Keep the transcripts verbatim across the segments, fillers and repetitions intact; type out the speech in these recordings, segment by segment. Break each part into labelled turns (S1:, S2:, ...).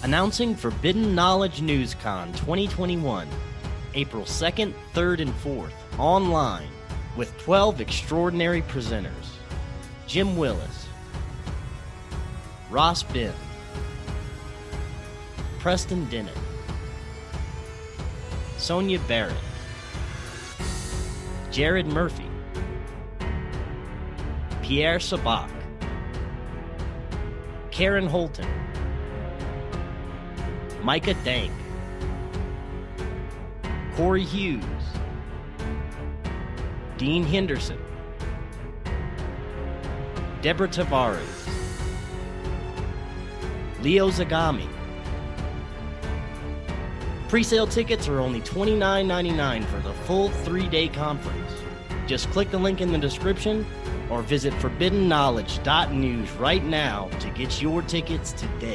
S1: Announcing Forbidden Knowledge NewsCon twenty twenty-one, April second, third, and fourth, online, with twelve extraordinary presenters. Jim Willis, Ross Ben, Preston Dennett, Sonia Barrett, Jared Murphy, Pierre Sabak, Karen Holton, Micah Dank, Corey Hughes, Dean Henderson, Deborah Tavares, Leo Zagami. Pre-sale tickets are only twenty-nine ninety-nine for the full three-day conference. Just click the link in the description or visit forbidden knowledge dot news right now to get your tickets today.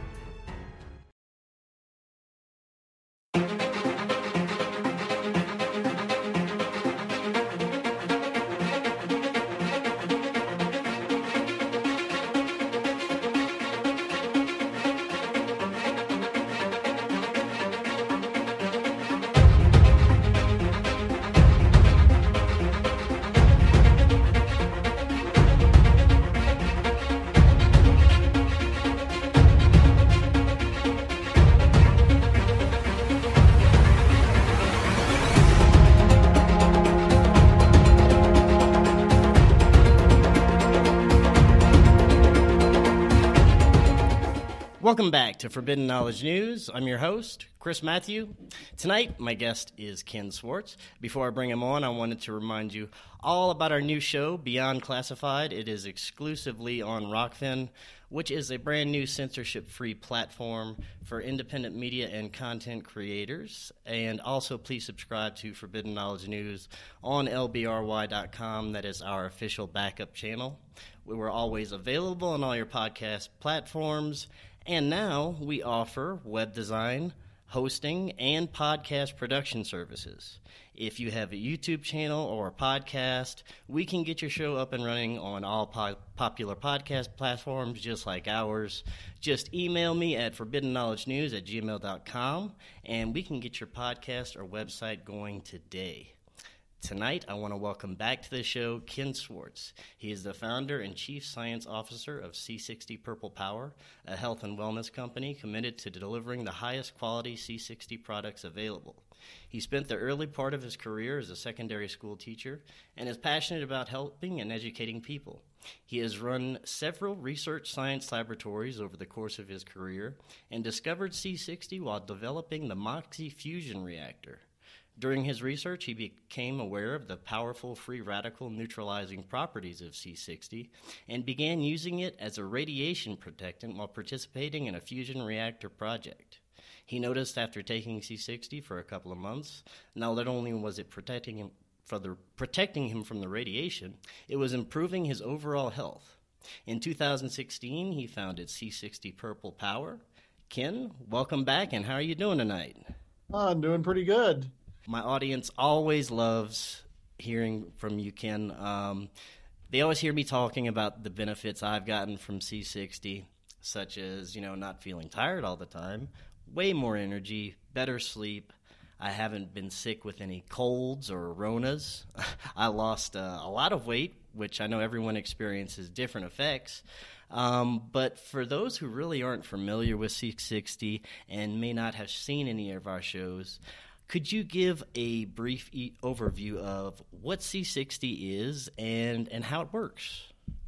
S1: Welcome back to Forbidden Knowledge News. I'm your host, Chris Matthew. Tonight, my guest is Ken Swartz. Before I bring him on, I wanted to remind you all about our new show, Beyond Classified. It is exclusively on Rockfin, which is a brand new censorship-free platform for independent media and content creators. And also, please subscribe to Forbidden Knowledge News on L B R Y dot com. That is our official backup channel. We were always available on all your podcast platforms. And now we offer web design, hosting, and podcast production services. If you have a YouTube channel or a podcast, we can get your show up and running on all po- popular podcast platforms just like ours. Just email me at forbidden knowledge news at gmail dot com, and we can get your podcast or website going today. Tonight, I want to welcome back to the show Ken Swartz. He is the founder and chief science officer of C sixty Purple Power, a health and wellness company committed to delivering the highest quality C sixty products available. He spent the early part of his career as a secondary school teacher and is passionate about helping and educating people. He has run several research science laboratories over the course of his career and discovered C sixty while developing the MOXIE fusion reactor. During his research, he became aware of the powerful free radical neutralizing properties of C sixty and began using it as a radiation protectant while participating in a fusion reactor project. He noticed after taking C sixty for a couple of months, not only was it protecting him, for the, protecting him from the radiation, it was improving his overall health. In two thousand sixteen, he founded C sixty Purple Power. Ken, welcome back, and how are you doing tonight?
S2: Oh, I'm doing pretty good.
S1: My audience always loves hearing from you, Ken. Um, they always hear me talking about the benefits I've gotten from C sixty, such as, you know, not feeling tired all the time, way more energy, better sleep. I haven't been sick with any colds or Ronas. I lost uh, a lot of weight, which I know everyone experiences different effects. Um, but for those who really aren't familiar with C sixty and may not have seen any of our shows, could you give a brief e- overview of what C sixty is and, and how it works?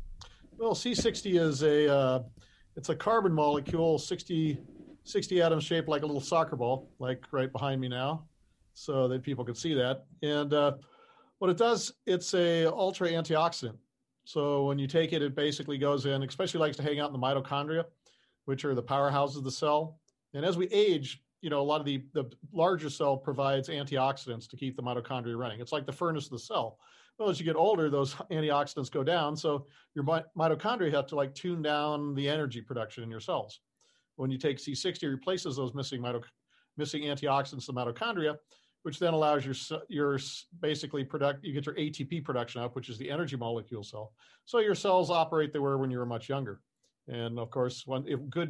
S2: Well, C sixty is a uh, it's a carbon molecule, sixty, sixty atoms shaped like a little soccer ball, like right behind me now, so that people can see that. And uh, what it does, it's a ultra antioxidant. So when you take it, it basically goes in, especially likes to hang out in the mitochondria, which are the powerhouses of the cell. And as we age, you know, a lot of the, the larger cell provides antioxidants to keep the mitochondria running. It's like the furnace of the cell. Well, as you get older, those antioxidants go down. So your mitochondria have to like tune down the energy production in your cells. When you take C sixty, it replaces those missing mito- missing antioxidants in the mitochondria, which then allows your, your basically product, you get your A T P production up, which is the energy molecule cell. So your cells operate they were when you were much younger. And of course, when if good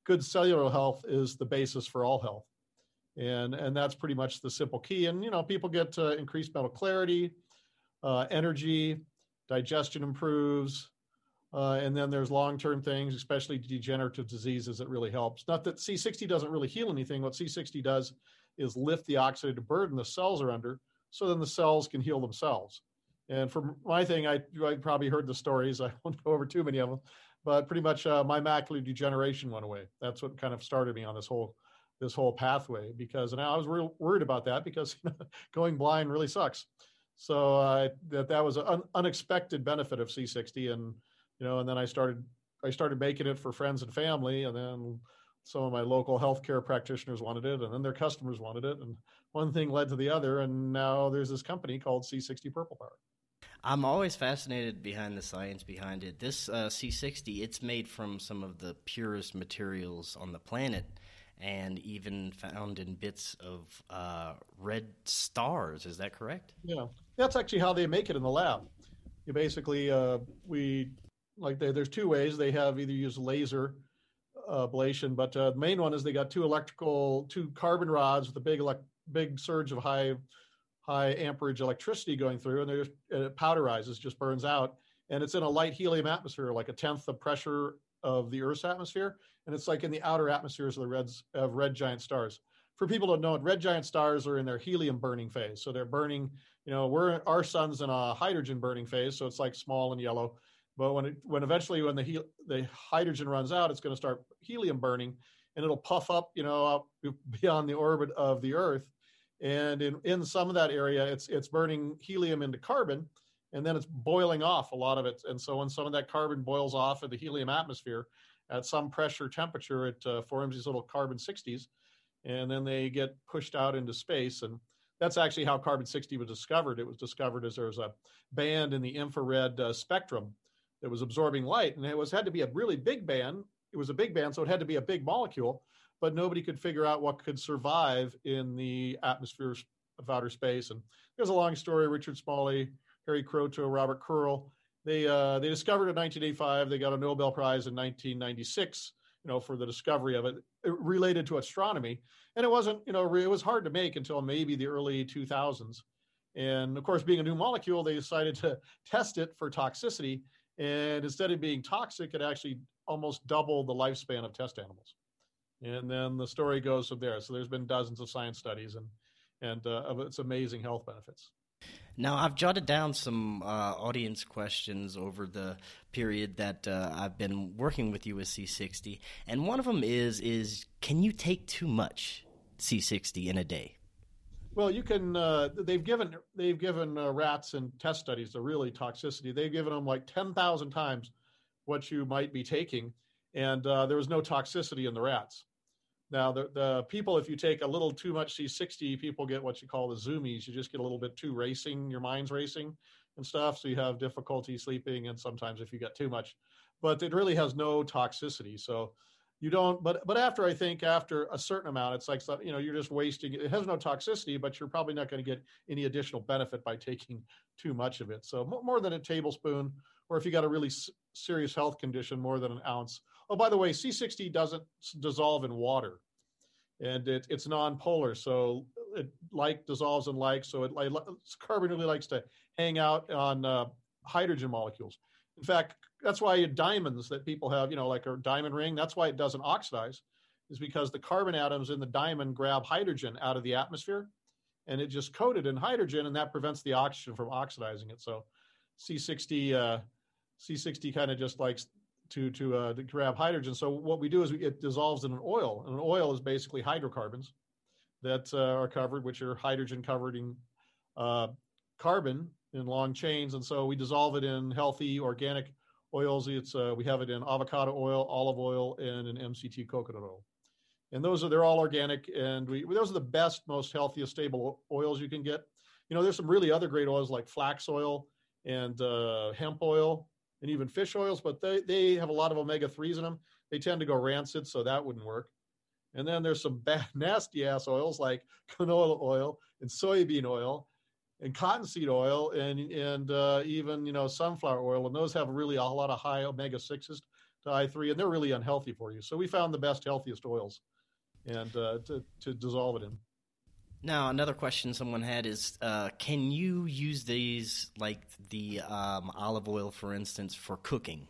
S2: good cellular health is the basis for all health. And, and that's pretty much the simple key. And, you know, people get uh, increased mental clarity, uh, energy, digestion improves. Uh, and then there's long-term things, especially degenerative diseases, that really helps. Not that C sixty doesn't really heal anything. What C sixty does is lift the oxidative burden the cells are under, so then the cells can heal themselves. And for my thing, I, I probably heard the stories. I won't go over too many of them, but pretty much uh, my macular degeneration went away. That's what kind of started me on this whole this whole pathway, because and I was real worried about that, because you know, going blind really sucks. So uh, that that was an un- unexpected benefit of C sixty, and you know, and then I started I started making it for friends and family, and then some of my local healthcare practitioners wanted it, and then their customers wanted it, and one thing led to the other, and now there's this company called C sixty Purple Power.
S1: I'm always fascinated behind the science behind it. This uh, C sixty, it's made from some of the purest materials on the planet, and even found in bits of uh, red stars. Is that correct?
S2: Yeah, that's actually how they make it in the lab. You basically, uh, we, like they, there's two ways. They have either use laser uh, ablation, but uh, the main one is they got two electrical, two carbon rods with a big, elect, big surge of high, high amperage electricity going through, and they just, it powderizes, just burns out. And it's in a light helium atmosphere, like a tenth the pressure of the Earth's atmosphere, and it's like in the outer atmospheres of the reds of red giant stars. For people who don't know it, red giant stars are in their helium burning phase, so they're burning. You know, we're our sun's in a hydrogen burning phase, so it's like small and yellow. But when it when eventually when the he, the hydrogen runs out, it's going to start helium burning, and it'll puff up, you know, up beyond the orbit of the Earth, and in in some of that area, it's it's burning helium into carbon. And then it's boiling off a lot of it. And so when some of that carbon boils off of the helium atmosphere at some pressure temperature, it uh, forms these little carbon sixties, and then they get pushed out into space. And that's actually how carbon sixty was discovered. It was discovered as there was a band in the infrared uh, spectrum that was absorbing light. And it was had to be a really big band. It was a big band, so it had to be a big molecule, but nobody could figure out what could survive in the atmosphere of outer space. And there's a long story. Richard Smalley, Harry Kroto, Robert Curl. They uh, they discovered it in nineteen eighty-five. They got a Nobel Prize in nineteen ninety-six, you know, for the discovery of it, it related to astronomy. And it wasn't, you know, it was hard to make until maybe the early two thousands. And of course, being a new molecule, they decided to test it for toxicity. And instead of being toxic, it actually almost doubled the lifespan of test animals. And then the story goes from there. So there's been dozens of science studies and and uh, of its amazing health benefits.
S1: Now, I've jotted down some uh, audience questions over the period that uh, I've been working with you with C sixty, and one of them is, is can you take too much C sixty in a day?
S2: Well, you can. Uh, they've given they've given uh, rats in test studies the really toxicity. They've given them like ten thousand times what you might be taking, and uh, there was no toxicity in the rats. Now, the, the people, if you take a little too much C sixty, people get what you call the zoomies. You just get a little bit too racing, your mind's racing and stuff, so you have difficulty sleeping, and sometimes if you get too much. But it really has no toxicity, so you don't, but but after, I think, after a certain amount, it's like, you know, you're just wasting, it has no toxicity, but you're probably not going to get any additional benefit by taking too much of it. So more than a tablespoon, or if you got a really s- serious health condition, more than an ounce. Oh, by the way, C sixty doesn't dissolve in water, and it, it's non-polar, so it like dissolves in like, so it like carbon really likes to hang out on uh, hydrogen molecules. In fact, that's why diamonds that people have, you know, like a diamond ring, that's why it doesn't oxidize, is because the carbon atoms in the diamond grab hydrogen out of the atmosphere, and it just coated in hydrogen, and that prevents the oxygen from oxidizing it. So C sixty, uh, C sixty kind of just likes to to, uh, to grab hydrogen. So what we do is we, it dissolves in an oil, and an oil is basically hydrocarbons that uh, are covered, which are hydrogen covering uh, carbon in long chains. And so we dissolve it in healthy organic oils. It's uh, we have it in avocado oil, olive oil, and in M C T coconut oil. And those are, they're all organic, and we those are the best, most healthiest, stable oils you can get. You know, there's some really other great oils like flax oil and uh, hemp oil, and even fish oils, but they, they have a lot of omega threes in them. They tend to go rancid, so that wouldn't work. And then there's some bad, nasty ass oils like canola oil and soybean oil and cottonseed oil and and uh, even, you know, sunflower oil, and those have really a lot of high omega sixes. to I three, and they're really unhealthy for you. So we found the best, healthiest oils and uh, to, to dissolve it in.
S1: Now, another question someone had is, uh, can you use these, like the um, olive oil, for instance, for cooking?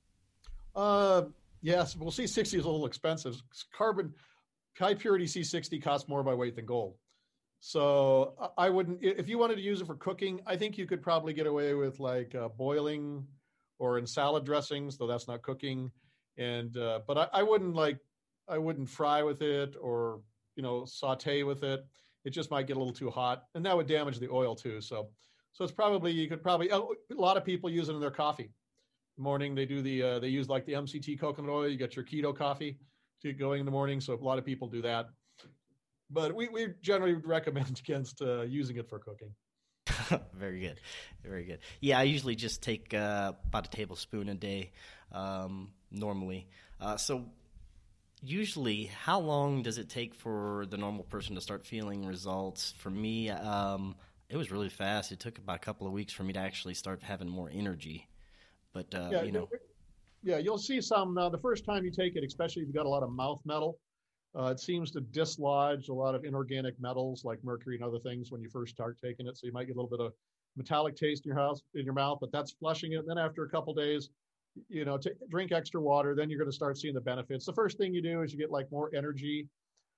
S2: Uh, yes, well, C sixty is a little expensive. Carbon, high purity C sixty costs more by weight than gold. So I wouldn't, if you wanted to use it for cooking, I think you could probably get away with like uh, boiling or in salad dressings, though that's not cooking. And, uh, but I, I wouldn't like, I wouldn't fry with it or, you know, saute with it. It just might get a little too hot, and that would damage the oil too. So, so it's probably, you could probably, a lot of people use it in their coffee. In the morning, they do the, uh, they use like the M C T coconut oil. You get your keto coffee to get going in the morning. So a lot of people do that. But we, we generally recommend against uh, using it for cooking.
S1: Very good. Very good. Yeah, I usually just take uh, about a tablespoon a day um, normally. Uh, so usually, how long does it take for the normal person to start feeling results? For me, um, it was really fast. It took about a couple of weeks for me to actually start having more energy. But, uh,
S2: yeah,
S1: you know.
S2: Yeah, you'll see some, uh, the first time you take it, especially if you've got a lot of mouth metal, Uh, it seems to dislodge a lot of inorganic metals like mercury and other things when you first start taking it. So you might get a little bit of metallic taste in your house, in your mouth, but that's flushing it. And then after a couple of days, you know, t- drink extra water. Then you're going to start seeing the benefits. The first thing you do is you get like more energy,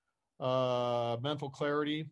S2: uh, mental clarity,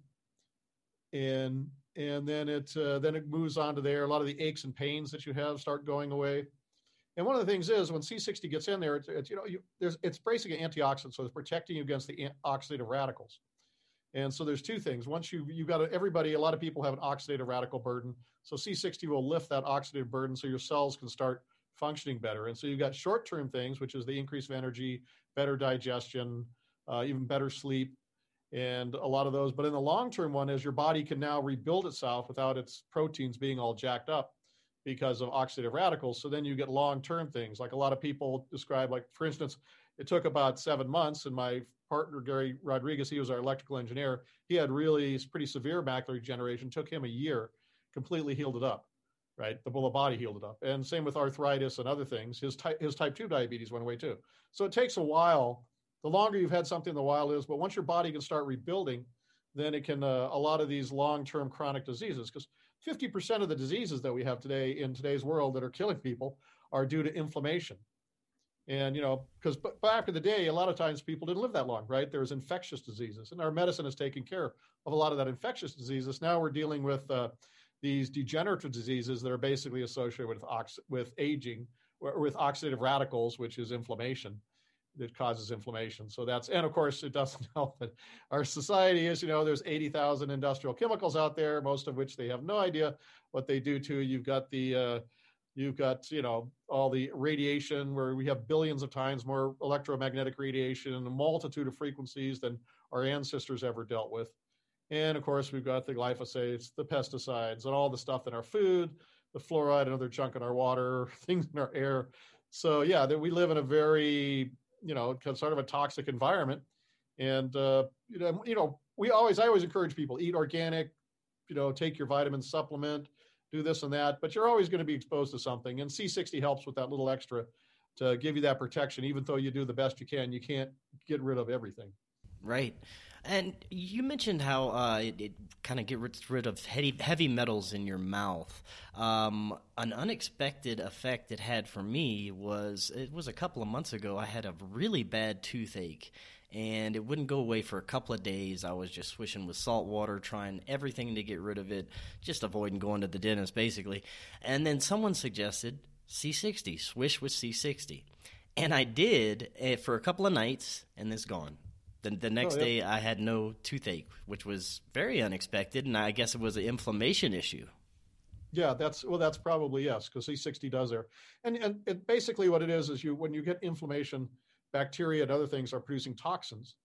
S2: and and then it uh, then it moves on to there. A lot of the aches and pains that you have start going away. And one of the things is when C sixty gets in there, it's, it's you know, you, there's it's basically an antioxidant, so it's protecting you against the oxidative radicals. And so there's two things. Once you you got to, everybody, a lot of people have an oxidative radical burden. So C sixty will lift that oxidative burden, so your cells can start functioning better. And so you've got short-term things, which is the increase of energy, better digestion, uh, even better sleep, and a lot of those. But in the long-term one is your body can now rebuild itself without its proteins being all jacked up because of oxidative radicals. So then you get long-term things. Like a lot of people describe, like, for instance, it took about seven months and my partner, Gary Rodriguez, he was our electrical engineer. He had really pretty severe macular degeneration. Took him a year, completely healed it up, right? The whole body healed it up. And same with arthritis and other things. His type, his type two diabetes went away too. So it takes a while. The longer you've had something, the while is, but once your body can start rebuilding, then it can, uh, a lot of these long-term chronic diseases, because fifty percent of the diseases that we have today in today's world that are killing people are due to inflammation. And, you know, because back in the day, a lot of times people didn't live that long, right? There was infectious diseases, and our medicine is taking care of a lot of that infectious diseases. Now we're dealing with uh, these degenerative diseases that are basically associated with, ox- with aging, or with oxidative radicals, which is inflammation. That causes inflammation. So that's, and of course it doesn't help that our society is, you know, there's eighty thousand industrial chemicals out there, most of which they have no idea what they do to. You've got the, uh, you've got, you know, all the radiation where we have billions of times more electromagnetic radiation and a multitude of frequencies than our ancestors ever dealt with. And of course we've got the glyphosates, the pesticides, and all the stuff in our food, the fluoride and other junk in our water, things in our air. So yeah, that we live in a very, you know, sort of a toxic environment. And, uh, you know, you know, we always, I always encourage people, eat organic, you know, take your vitamin supplement, do this and that, but you're always going to be exposed to something. And C sixty helps with that little extra to give you that protection. Even though you do the best you can, you can't get rid of everything.
S1: Right. And you mentioned how uh, it, it kind of gets rid of heavy, heavy metals in your mouth. Um, an unexpected effect it had for me was, it was a couple of months ago, I had a really bad toothache, and it wouldn't go away for a couple of days. I was just swishing with salt water, trying everything to get rid of it, just avoiding going to the dentist, basically. And then someone suggested C sixty, swish with C sixty. And I did uh, for a couple of nights, and it's gone. The, the next oh, yeah. day, I had no toothache, which was very unexpected, and I guess it was an inflammation issue.
S2: Yeah, that's well, that's probably yes, because C sixty does there, and and it, basically what it is is you when you get inflammation, bacteria and other things are producing toxins,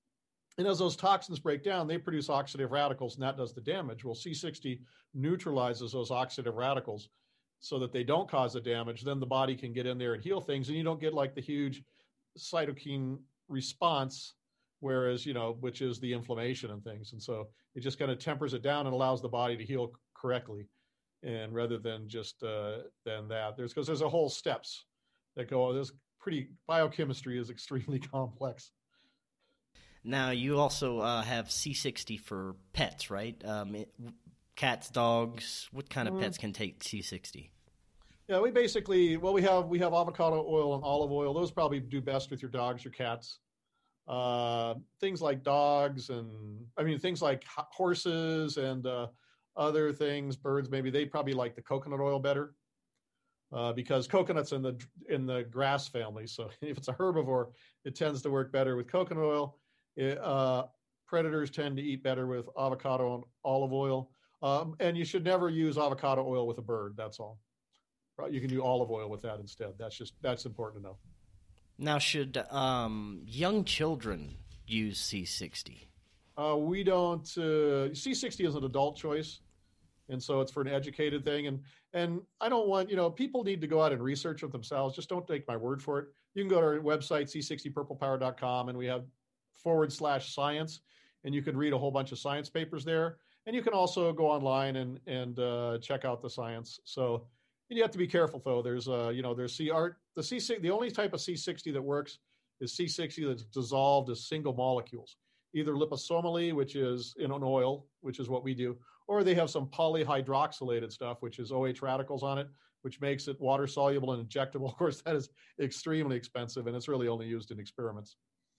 S2: and as those toxins break down, they produce oxidative radicals, and that does the damage. Well, C sixty neutralizes those oxidative radicals so that they don't cause the damage. Then the body can get in there and heal things, and you don't get like the huge cytokine response. Whereas, you know, which is the inflammation and things. And so it just kind of tempers it down and allows the body to heal correctly. And rather than just uh, than that, there's because there's a whole steps that go, there's pretty, biochemistry is extremely complex.
S1: Now, you also uh, have C sixty for pets, right? Um, it, cats, dogs. What kind of mm. pets can take C sixty?
S2: Yeah, we basically, well, we have we have avocado oil and olive oil. Those probably do best with your dogs or cats. Uh, things like dogs and, I mean, things like horses and uh, other things, birds, maybe they probably like the coconut oil better uh, because coconut's in the in the grass family. So if it's a herbivore, it tends to work better with coconut oil. It, uh, predators tend to eat better with avocado and olive oil. Um, and you should never use avocado oil with a bird. That's all. You can do olive oil with that instead. That's just, that's important to know.
S1: Now, should um, young children use C sixty?
S2: Uh, we don't, uh, C sixty is an adult choice. And so it's for an educated thing. And, and I don't want, you know, people need to go out and research it themselves. Just don't take my word for it. You can go to our website, c sixty purple power dot com, and we have forward slash science, and you can read a whole bunch of science papers there. And you can also go online and, and uh, check out the science. So, and you have to be careful, though. There's, uh, you know, there's C art. The C the only type of C sixty that works is C sixty that's dissolved as single molecules, either liposomally, which is in an oil, which is what we do, or they have some polyhydroxylated stuff, which is O H radicals on it, which makes it water soluble and injectable. Of course, that is extremely expensive, and it's really only used in experiments.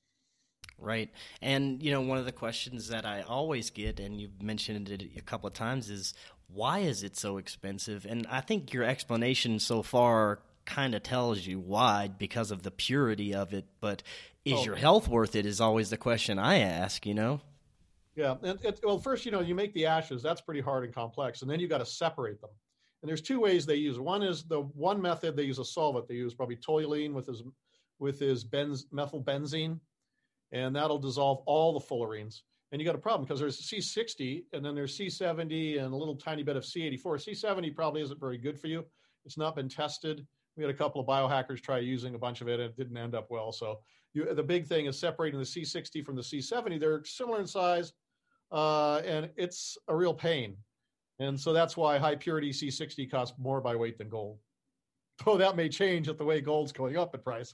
S1: Right. And, you know, one of the questions that I always get, and you've mentioned it a couple of times, is why is it so expensive? And I think your explanation so far kind of tells you why, because of the purity of it. But is oh. your health worth it is always the question I ask, you know?
S2: Yeah. And it, well, first, you know, you make the ashes. That's pretty hard and complex. And then you got to separate them. And there's two ways they use. One is the one method, they use a solvent. They use probably toluene with his, with his benz, methylbenzene. And that'll dissolve all the fullerenes. And you got a problem because there's C sixty and then there's C seventy and a little tiny bit of C eighty-four. C seventy probably isn't very good for you. It's not been tested. We had a couple of biohackers try using a bunch of it and it didn't end up well. So you, the big thing is separating the C sixty from the C seventy. They're similar in size uh, and it's a real pain. And so that's why high purity C sixty costs more by weight than gold. Though that may change at the way gold's going up in price.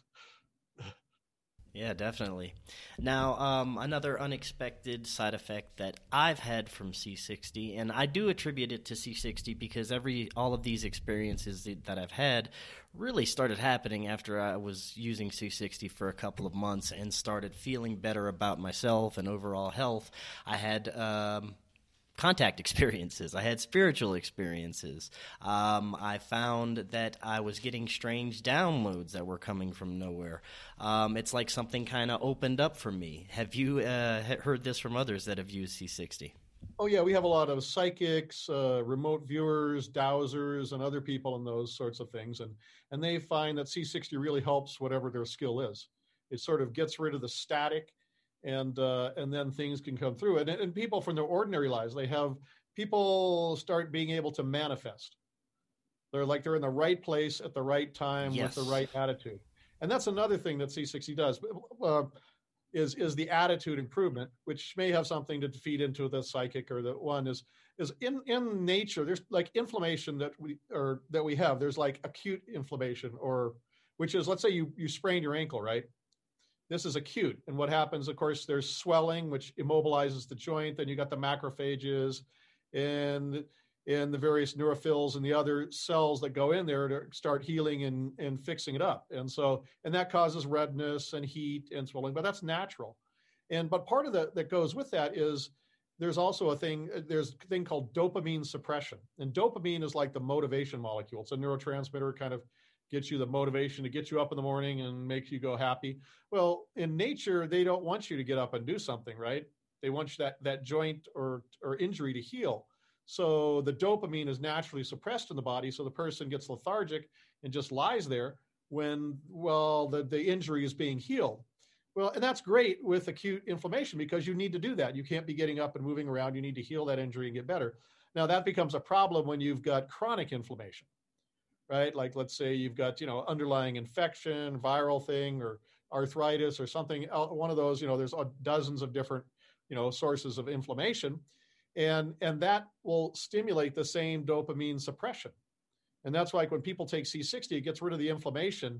S1: Yeah, definitely. Now, um, another unexpected side effect that I've had from C sixty, and I do attribute it to C sixty because every all of these experiences that I've had really started happening after I was using C sixty for a couple of months and started feeling better about myself and overall health. I had um, contact experiences. I had spiritual experiences. Um, I found that I was getting strange downloads that were coming from nowhere. Um, it's like something kind of opened up for me. Have you uh, heard this from others that have used C sixty?
S2: Oh, yeah. We have a lot of psychics, uh, remote viewers, dowsers, and other people in those sorts of things. And, and they find that C sixty really helps whatever their skill is. It sort of gets rid of the static. And uh, and then things can come through. And, and people from their ordinary lives, they have people start being able to manifest. They're like they're in the right place at the right time yes. with the right attitude. And that's another thing that C sixty does uh, is is the attitude improvement, which may have something to feed into the psychic or the one is is in, in nature. There's like inflammation that we or that we have. There's like acute inflammation or which is let's say you you sprained your ankle, right? This is acute. And what happens, of course, there's swelling, which immobilizes the joint. Then you got the macrophages and, and the various neutrophils and the other cells that go in there to start healing and, and fixing it up. And so, and that causes redness and heat and swelling, but that's natural. And, but part of that that goes with that is there's also a thing, there's a thing called dopamine suppression. And dopamine is like the motivation molecule. It's a neurotransmitter, kind of gets you the motivation to get you up in the morning and makes you go happy. Well, in nature, they don't want you to get up and do something, right? They want you that, that joint or, or injury to heal. So the dopamine is naturally suppressed in the body. So the person gets lethargic and just lies there when, well, the, the injury is being healed. Well, and that's great with acute inflammation because you need to do that. You can't be getting up and moving around. You need to heal that injury and get better. Now that becomes a problem when you've got chronic inflammation. Right? Like, let's say you've got, you know, underlying infection, viral thing, or arthritis or something, one of those, you know, there's dozens of different, you know, sources of inflammation. And, and that will stimulate the same dopamine suppression. And that's like when people take C sixty, it gets rid of the inflammation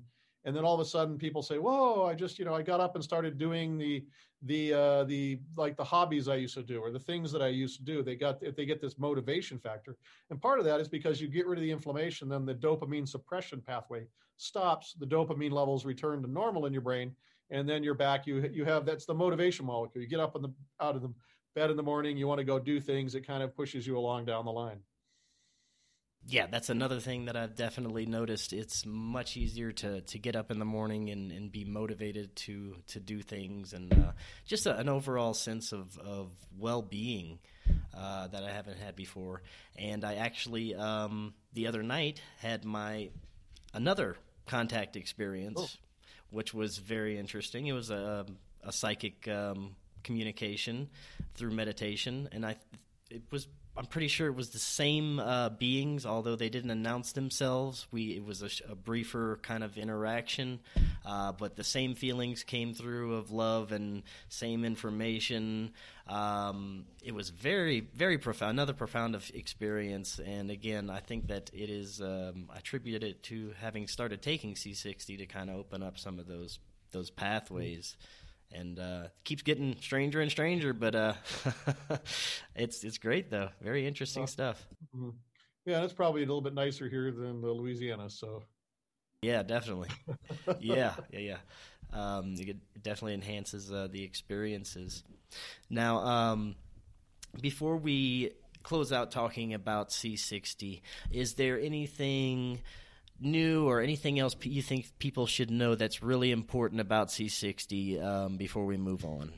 S2: And then all of a sudden people say, whoa, I just, you know, I got up and started doing the, the, uh, the, like the hobbies I used to do, or the things that I used to do. They got, if they get this motivation factor. And part of that is because you get rid of the inflammation, then the dopamine suppression pathway stops, the dopamine levels return to normal in your brain. And then you're back, you, you have, that's the motivation molecule. You get up in the, out of the bed in the morning, you want to go do things. It kind of pushes you along down the line.
S1: Yeah, that's another thing that I've definitely noticed. It's much easier to, to get up in the morning and, and be motivated to to do things, and uh, just a, an overall sense of, of well-being uh, that I haven't had before. And I actually, um, the other night, had my another contact experience, oh. which was very interesting. It was a, a psychic um, communication through meditation, and I it was I'm pretty sure it was the same uh, beings, although they didn't announce themselves. We it was a, a briefer kind of interaction, uh, but the same feelings came through of love and same information. Um, it was very, very profound, another profound of experience. And again, I think that it is um, I attribute it to having started taking C sixty to kind of open up some of those those pathways. And uh, keeps getting stranger and stranger, but uh, it's it's great though. Very interesting uh, stuff.
S2: Mm-hmm. Yeah, and it's probably a little bit nicer here than uh, Louisiana. So,
S1: yeah, definitely. yeah, yeah, yeah. Um, it definitely enhances uh, the experiences. Now, um, before we close out talking about C sixty, is there anything new or anything else you think people should know that's really important about C sixty um, before we move on?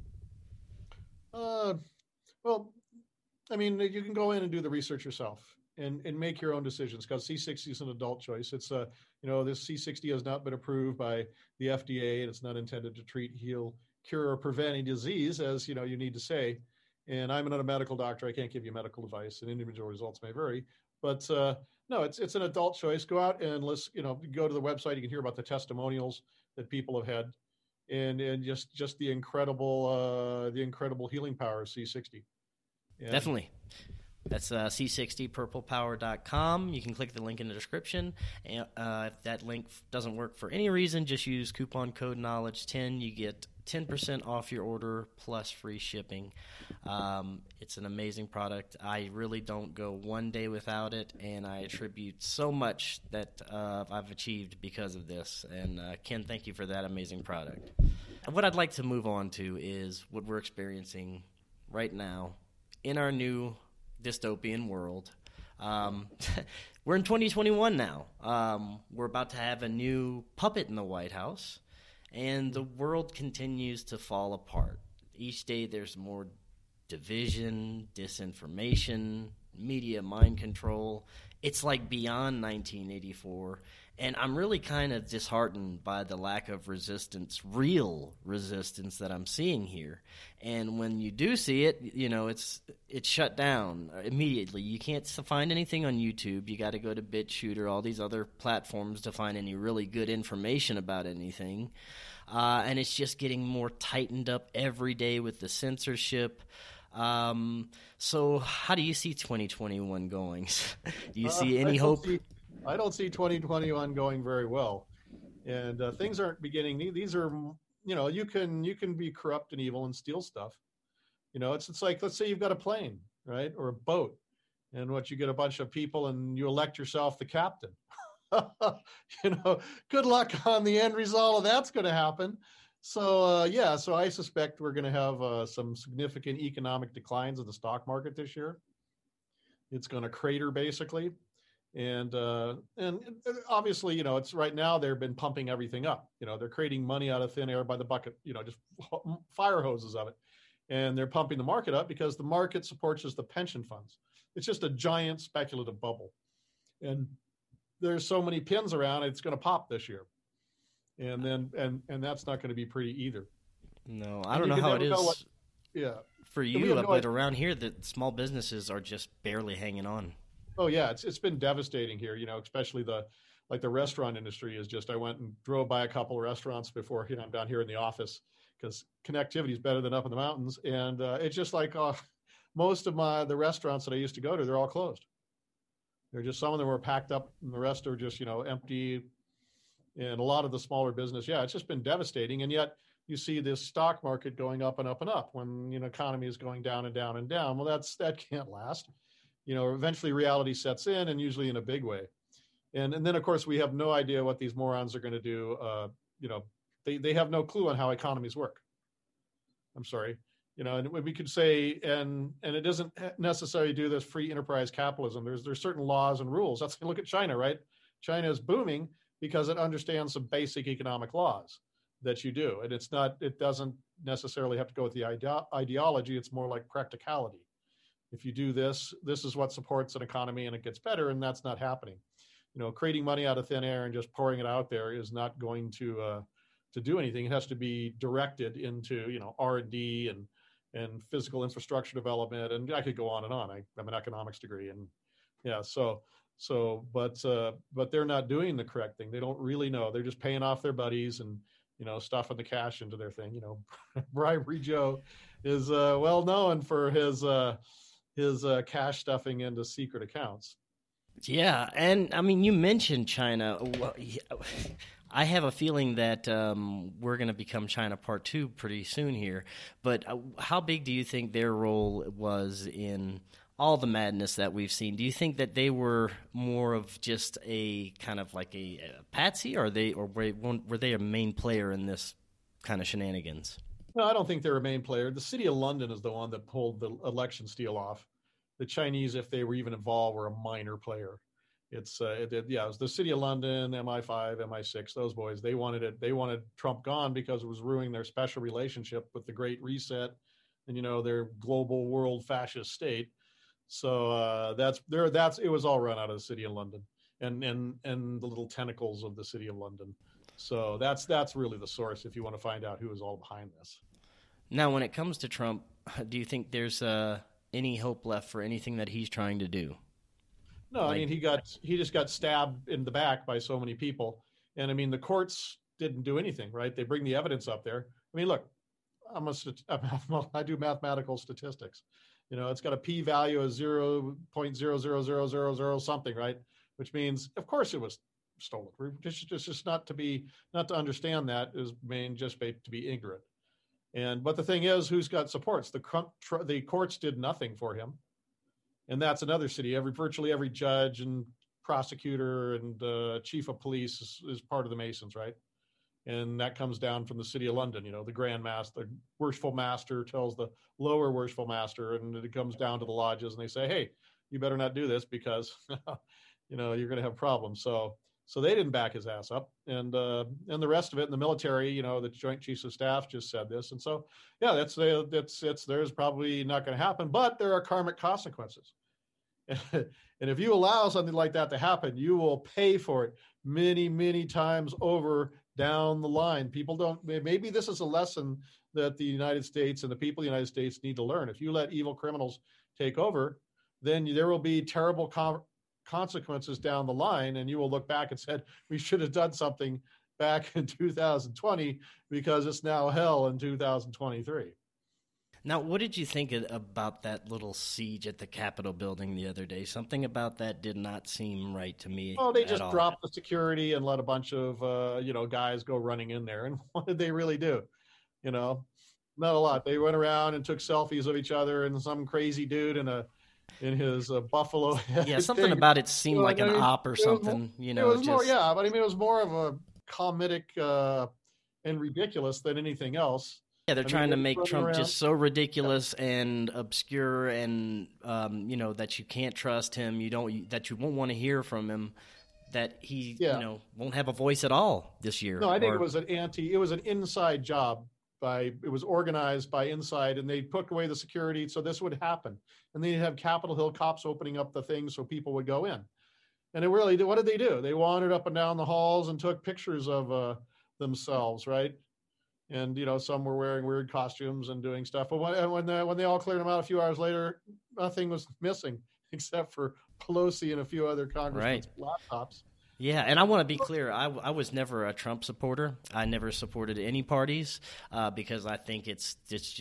S2: Uh, well, I mean, you can go in and do the research yourself and, and make your own decisions, because C sixty is an adult choice. It's a, you know, this C sixty has not been approved by the F D A, and it's not intended to treat, heal, cure, or prevent any disease, as, you know, you need to say. And I'm not a medical doctor. I can't give you medical advice, and individual results may vary. But uh, no, it's it's an adult choice. Go out and let's, you know, go to the website. You can hear about the testimonials that people have had, and and just just the incredible uh, the incredible healing power of C sixty. And
S1: definitely. That's uh, c sixty purple power dot com. You can click the link in the description. And uh, if that link doesn't work for any reason, just use coupon code knowledge ten. You get ten percent off your order plus free shipping. Um, it's an amazing product. I really don't go one day without it, and I attribute so much that uh, I've achieved because of this. And uh, Ken, thank you for that amazing product. What I'd like to move on to is what we're experiencing right now in our new dystopian world. Um, we're in twenty twenty-one now. Um, we're about to have a new puppet in the White House, and the world continues to fall apart. Each day there's more division, disinformation, media mind control. It's like beyond nineteen eighty-four, and I'm really kind of disheartened by the lack of resistance, real resistance that I'm seeing here. And when you do see it, you know, it's it's shut down immediately. You can't find anything on YouTube. You got to go to BitChute, all these other platforms to find any really good information about anything. Uh, and it's just getting more tightened up every day with the censorship. Um, so how do you see twenty twenty-one going? Do you see uh, any I hope?
S2: See, I don't see twenty twenty-one going very well. And uh, things aren't beginning. These are, you know, you can you can be corrupt and evil and steal stuff. You know, it's it's like, let's say you've got a plane, right, or a boat, and what, you get a bunch of people and you elect yourself the captain. You know, good luck on the end result of that's going to happen. So, uh, yeah, so I suspect we're going to have uh, some significant economic declines in the stock market this year. It's going to crater, basically. And uh, and obviously, you know, it's right now they've been pumping everything up. You know, they're creating money out of thin air by the bucket, you know, just fire hoses of it. And they're pumping the market up because the market supports the pension funds. It's just a giant speculative bubble. And there's so many pins around, it's going to pop this year. And then, and, and that's not going to be pretty either.
S1: No, I don't know how it is
S2: what, yeah.
S1: for you, no but around here, the small businesses are just barely hanging on.
S2: Oh yeah, it's it's been devastating here. You know, especially the like the restaurant industry is just. I went and drove by a couple of restaurants before. You know, I'm down here in the office because connectivity is better than up in the mountains, and uh, it's just like uh, most of my the restaurants that I used to go to, they're all closed. They're just, some of them were packed up, and the rest are just, you know, empty. And a lot of the smaller business, yeah, it's just been devastating. And yet you see this stock market going up and up and up when, you know, economy is going down and down and down. Well, that's, that can't last. You know, eventually reality sets in, and usually in a big way. And, and then, of course, we have no idea what these morons are going to do. Uh, you know, they, they have no clue on how economies work. I'm sorry. You know, and we could say, and and it doesn't necessarily do this free enterprise capitalism. There's there's certain laws and rules. That's, look at China, right? China is booming because it understands some basic economic laws that you do. And it's not, it doesn't necessarily have to go with the ide- ideology. It's more like practicality. If you do this, this is what supports an economy and it gets better, and that's not happening. You know, creating money out of thin air and just pouring it out there is not going to uh, to do anything. It has to be directed into, you know, R and D and and physical infrastructure development, and I could go on and on. I have an economics degree, and yeah, so so, but uh, but they're not doing the correct thing. They don't really know. They're just paying off their buddies and, you know, stuffing the cash into their thing. You know, Bribery Joe is uh, well known for his uh, his uh, cash stuffing into secret accounts.
S1: Yeah, and I mean, you mentioned China. I have a feeling that um, we're going to become China Part Two pretty soon here. But uh, how big do you think their role was in all the madness that we've seen? Do you think that they were more of just a kind of like a, a patsy, or they, or were, were they a main player in this kind of shenanigans?
S2: No, I don't think they're a main player. The City of London is the one that pulled the election steal off. The Chinese, if they were even involved, were a minor player. It's uh, it, it, yeah, it was the City of London, M I five, M I six. Those boys, they wanted it. They wanted Trump gone because it was ruining their special relationship with the Great Reset, and, you know, their global world fascist state. So uh, that's there. That's it was all run out of the City of London and and and the little tentacles of the City of London. So that's that's really the source if you want to find out who is all behind this.
S1: Now, when it comes to Trump, do you think there's uh, any hope left for anything that he's trying to do?
S2: No, I mean, he got he just got stabbed in the back by so many people. And I mean, the courts didn't do anything, right? They bring the evidence up there. I mean, look, I'm a, I do mathematical statistics. You know, it's got a p-value of zero point zero zero zero zero zero something, right? Which means, of course, it was stolen. Just, just, just not to be, not to understand that is mean just to be ignorant. And but the thing is, who's got supports? The the courts did nothing for him. And that's another city. Every virtually every judge and prosecutor and uh, chief of police is, is part of the Masons, right? And that comes down from the City of London. You know, the Grand Master, the worshipful master tells the lower worshipful master, and it comes down to the lodges, and they say, "Hey, you better not do this because, you know, you're going to have problems." So, so they didn't back his ass up, and uh, and the rest of it in the military, you know, the Joint Chiefs of Staff just said this, and so yeah, that's that's it's there's probably not going to happen, but there are karmic consequences. And if you allow something like that to happen, you will pay for it many, many times over down the line. People don't, maybe this is a lesson that the United States and the people of the United States need to learn. If you let evil criminals take over, then there will be terrible com- consequences down the line. And you will look back and said, we should have done something back in two thousand twenty because it's now hell in two thousand twenty-three.
S1: Now, what did you think about that little siege at the Capitol building the other day? Something about that did not seem right to me.
S2: Oh, they just
S1: all.
S2: dropped the security and let a bunch of uh, you know guys go running in there. And what did they really do? You know, not a lot. They went around and took selfies of each other and some crazy dude in a in his uh, buffalo head.
S1: Yeah, something
S2: thing.
S1: about it seemed
S2: you know,
S1: like
S2: I
S1: an
S2: mean,
S1: op or something.
S2: More,
S1: you know,
S2: it was
S1: just...
S2: more. Yeah, but I mean, it was more of a comedic uh, and ridiculous than anything else.
S1: Yeah, they're
S2: I
S1: trying
S2: mean,
S1: to make Trump
S2: around.
S1: just so ridiculous and obscure, and um, you know, that you can't trust him. You don't that you won't want to hear from him. That he,
S2: yeah.
S1: you know, won't have a voice at all this year.
S2: No, I think
S1: or...
S2: it was an anti. It was an inside job. By it was organized by inside, and they took away the security, so this would happen. And then you'd have Capitol Hill cops opening up the things so people would go in. And it really did. What did they do? They wandered up and down the halls and took pictures of uh, themselves, right? And, you know, some were wearing weird costumes and doing stuff. But when when they, when they all cleared them out a few hours later, nothing was missing except for Pelosi and a few other congressmen's
S1: right.
S2: laptops.
S1: Yeah, and I want to be clear. I, I was never a Trump supporter. I never supported any parties uh, because I think it's it's just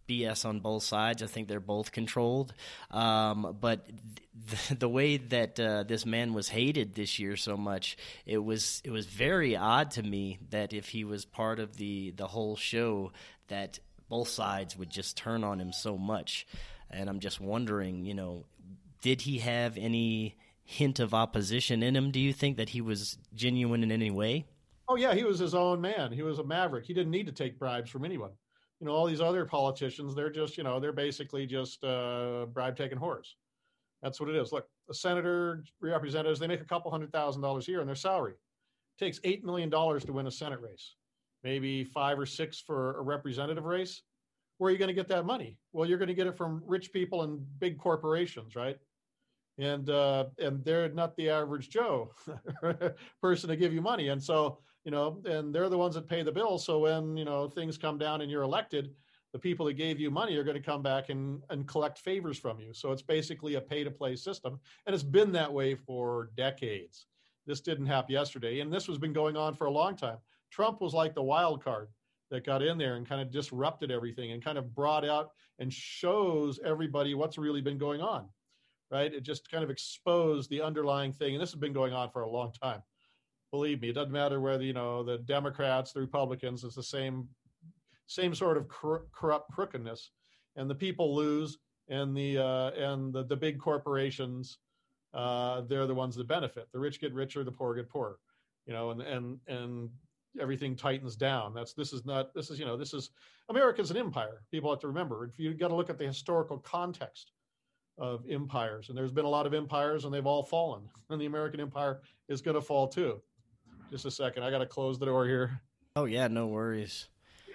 S1: B S on both sides. I think they're both controlled. Um, but th- the way that uh, this man was hated this year so much, it was it was very odd to me that if he was part of the, the whole show, that both sides would just turn on him so much. And I'm just wondering, you know, did he have any hint of opposition in him? Do you think that he was genuine in any way?
S2: Oh, yeah, he was his own man. He was a maverick. He didn't need to take bribes from anyone. You know, all these other politicians, they're just, you know, they're basically just uh, bribe-taking whores. That's what it is. Look, a senator, representatives, they make a couple hundred thousand dollars a year in their salary. It takes eight million dollars to win a Senate race, maybe five or six for a representative race. Where are you going to get that money? Well, you're going to get it from rich people and big corporations, right? And uh, and they're not the average Joe person to give you money. And so, you know, and they're the ones that pay the bill. So when, you know, things come down and you're elected, the people that gave you money are going to come back and, and collect favors from you. So it's basically a pay-to-play system. And it's been that way for decades. This didn't happen yesterday. And this has been going on for a long time. Trump was like the wild card that got in there and kind of disrupted everything and kind of brought out and shows everybody what's really been going on. Right? It just kind of exposed the underlying thing. And this has been going on for a long time. Believe me, it doesn't matter whether, you know, the Democrats, the Republicans, it's the same, same sort of cor- corrupt crookedness. And the people lose, and the uh, and the, the big corporations, uh, they're the ones that benefit. The rich get richer, the poor get poorer. You know, and and and everything tightens down. That's this is not this is you know this is America's an empire. People have to remember. If you got to look at the historical context of empires, and there's been a lot of empires and they've all fallen, and the American empire is going to fall too. Just a second, I got to close the door here.
S1: Oh yeah, no worries.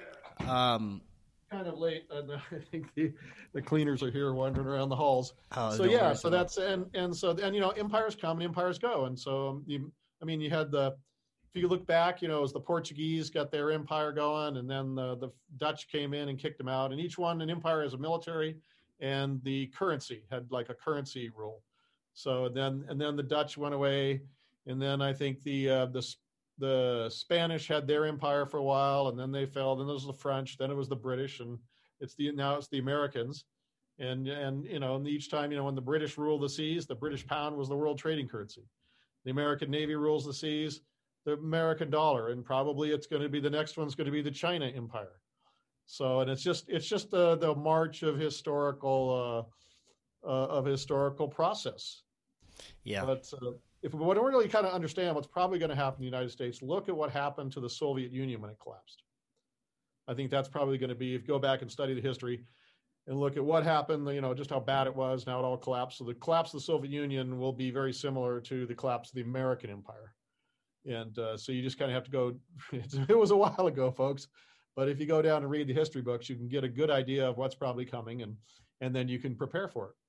S1: Um,
S2: kind of late, and I think the, the cleaners are here wandering around the halls.
S1: Oh,
S2: so yeah, so that's and and so and you know empires come and empires go, and so um, you, I mean you had the if you look back, you know as the Portuguese got their empire going, and then the the Dutch came in and kicked them out, and each one an empire has a military. And the currency had like a currency rule. So then, and then the Dutch went away. And then I think the, uh, the, the Spanish had their empire for a while, and then they fell. Then there was the French, then it was the British, and it's the, now it's the Americans. And, and, you know, and each time, you know, when the British ruled the seas, the British pound was the world trading currency. The American Navy rules the seas, the American dollar, and probably it's going to be, the next one's going to be the China empire. So, and it's just it's just the the march of historical uh, uh, of historical process.
S1: Yeah.
S2: But uh, if we want to really kind of understand what's probably going to happen in the United States, look at what happened to the Soviet Union when it collapsed. I think that's probably going to be, if you go back and study the history and look at what happened, you know, just how bad it was, now it all collapsed. So the collapse of the Soviet Union will be very similar to the collapse of the American empire. And uh, so you just kind of have to go, it was a while ago, folks. But if you go down and read the history books, you can get a good idea of what's probably coming, and, and then you can prepare for it.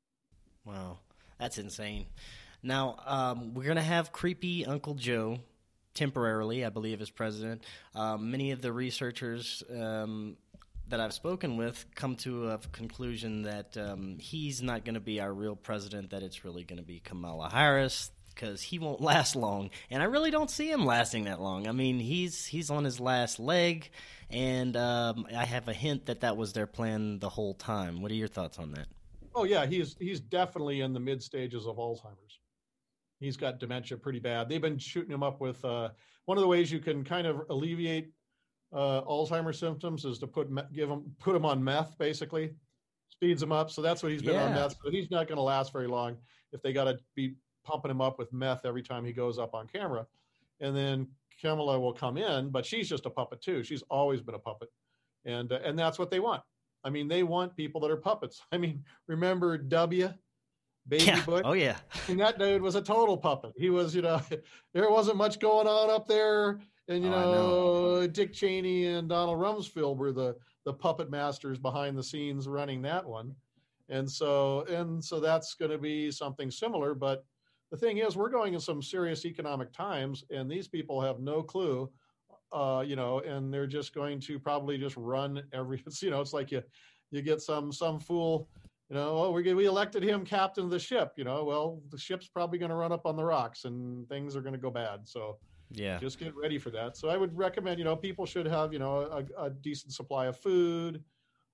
S1: Wow, that's insane. Now, um, we're going to have creepy Uncle Joe temporarily, I believe, as president. Um, many of the researchers um, that I've spoken with come to a conclusion that um, he's not going to be our real president, that it's really going to be Kamala Harris, because he won't last long, and I really don't see him lasting that long. I mean, he's he's on his last leg, and um, I have a hint that that was their plan the whole time. What are your thoughts on that?
S2: Oh yeah, he's he's definitely in the mid stages of Alzheimer's. He's got dementia pretty bad. They've been shooting him up with uh, one of the ways you can kind of alleviate uh, Alzheimer's symptoms is to put give him put him on meth, basically speeds him up. So that's what he's been
S1: yeah.
S2: on meth. So he's not going to last very long if they got to be pumping him up with meth every time he goes up on camera. And then Kamala will come in, but she's just a puppet too. She's always been a puppet. And uh, and that's what they want. I mean, they want people that are puppets. I mean, remember W, Baby
S1: yeah.
S2: Bush?
S1: Oh, yeah.
S2: And that dude was a total puppet. He was, you know, there wasn't much going on up there. And, you
S1: oh,
S2: know, know, Dick Cheney and Donald Rumsfeld were the, the puppet masters behind the scenes running that one. And so, and so that's going to be something similar. But the thing is, we're going in some serious economic times, and these people have no clue. Uh, you know, and they're just going to probably just run every, you know, it's like you, you get some, some fool, you know, oh, we we elected him captain of the ship, you know, well, the ship's probably going to run up on the rocks and things are going to go bad. So
S1: yeah,
S2: just get ready for that. So I would recommend, you know, people should have, you know, a, a decent supply of food,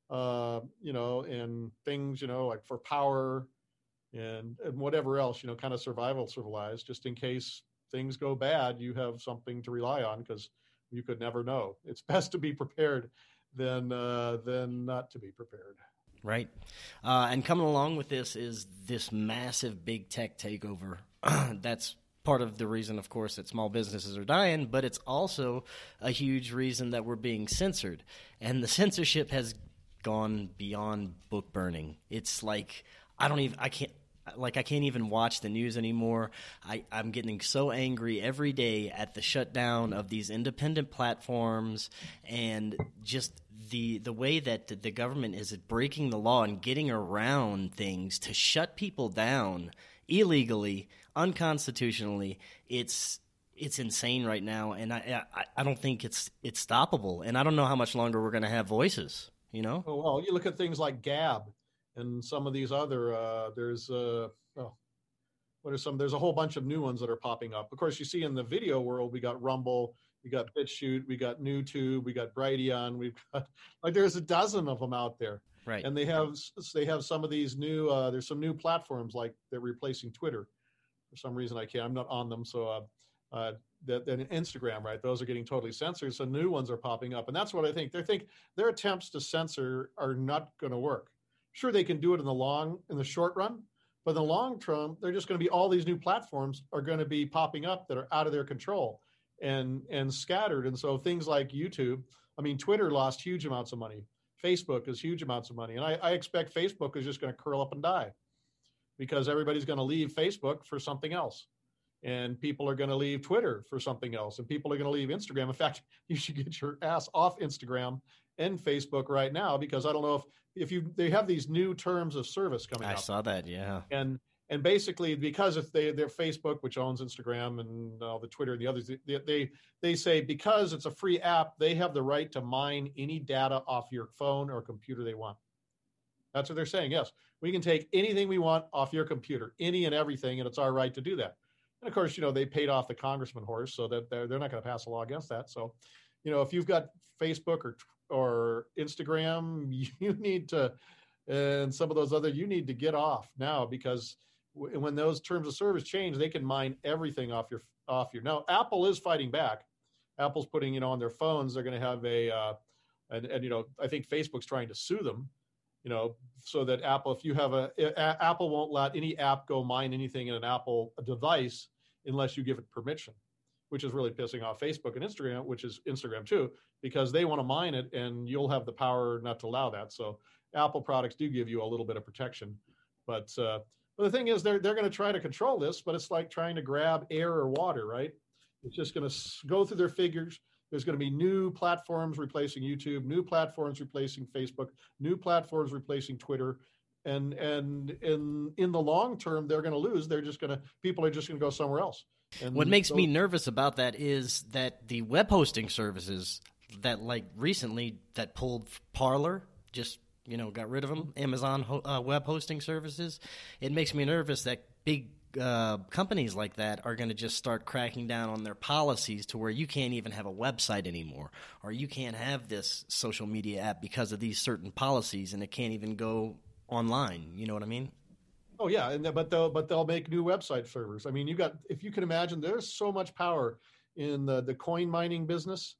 S2: uh, you know, and things, you know, like for power and, and whatever else, you know, kind of survival civilized, just in case things go bad, you have something to rely on because you could never know. It's best to be prepared than uh, than not to be prepared.
S1: Right. Uh, and coming along with this is this massive big tech takeover. That's part of the reason, of course, that small businesses are dying, but it's also a huge reason that we're being censored. And the censorship has gone beyond book burning. It's like, I don't even, I can't, like I can't even watch the news anymore. I, I'm getting so angry every day at the shutdown of these independent platforms and just the the way that the, the government is breaking the law and getting around things to shut people down illegally, unconstitutionally. It's it's insane right now, and I I, I don't think it's it's stoppable. And I don't know how much longer we're going to have voices. You know?
S2: Oh, well, you look at things like Gab and some of these other, uh, there's, uh, oh, what are some, there's a whole bunch of new ones that are popping up. Of course, you see in the video world, we got Rumble, we got BitChute, we got NewTube, we got Brighteon, we've got, like, there's a dozen of them out there.
S1: Right.
S2: And they have, they have some of these new, uh, there's some new platforms like they're replacing Twitter. For some reason, I can't, I'm not on them. So, uh, uh, that, that Instagram, right? Those are getting totally censored. So new ones are popping up. And that's what I think. They think their attempts to censor are not going to work. Sure, they can do it in the long, in the short run, but in the long term, they're just going to be, all these new platforms are going to be popping up that are out of their control and, and scattered. And so things like YouTube, I mean, Twitter lost huge amounts of money. Facebook is huge amounts of money. And I, I expect Facebook is just going to curl up and die because everybody's going to leave Facebook for something else. And people are going to leave Twitter for something else. And people are going to leave Instagram. In fact, you should get your ass off Instagram and Facebook right now, because I don't know if, if you, they have these new terms of service coming
S1: I
S2: up.
S1: I saw that. Yeah.
S2: And, and basically because if they, they're Facebook, which owns Instagram and uh, the Twitter and the others, they, they, they say, because it's a free app, they have the right to mine any data off your phone or computer they want. That's what they're saying. Yes, we can take anything we want off your computer, any and everything. And it's our right to do that. And of course, you know, they paid off the congressman horse, so that they're, they're not going to pass a law against that. So, you know, if you've got Facebook or, or Instagram, you need to, and some of those other, you need to get off now, because w- when those terms of service change, they can mine everything off your, off your, now Apple is fighting back. Apple's putting, you know, on their phones, they're going to have a, uh, and, and, you know, I think Facebook's trying to sue them, you know, so that Apple, if you have a, a, Apple won't let any app go mine anything in an Apple device unless you give it permission, which is really pissing off Facebook and Instagram, which is Instagram too, because they want to mine it and you'll have the power not to allow that. So Apple products do give you a little bit of protection, but, uh, but the thing is they're, they're going to try to control this, but it's like trying to grab air or water, right? It's just going to go through their figures. There's going to be new platforms replacing YouTube, new platforms replacing Facebook, new platforms replacing Twitter. And and in in the long term, they're going to lose. They're just going to, people are just going to go somewhere else. And
S1: what makes
S2: those,
S1: me nervous about that is that the web hosting services that, like, recently that pulled Parler, just, you know, got rid of them, Amazon ho- uh, web hosting services. It makes me nervous that big uh, companies like that are going to just start cracking down on their policies to where you can't even have a website anymore, or you can't have this social media app because of these certain policies, and it can't even go online. You know what I mean?
S2: Oh yeah, and but they'll but they'll make new website servers. I mean, you got, if you can imagine, there's so much power in the, the coin mining business.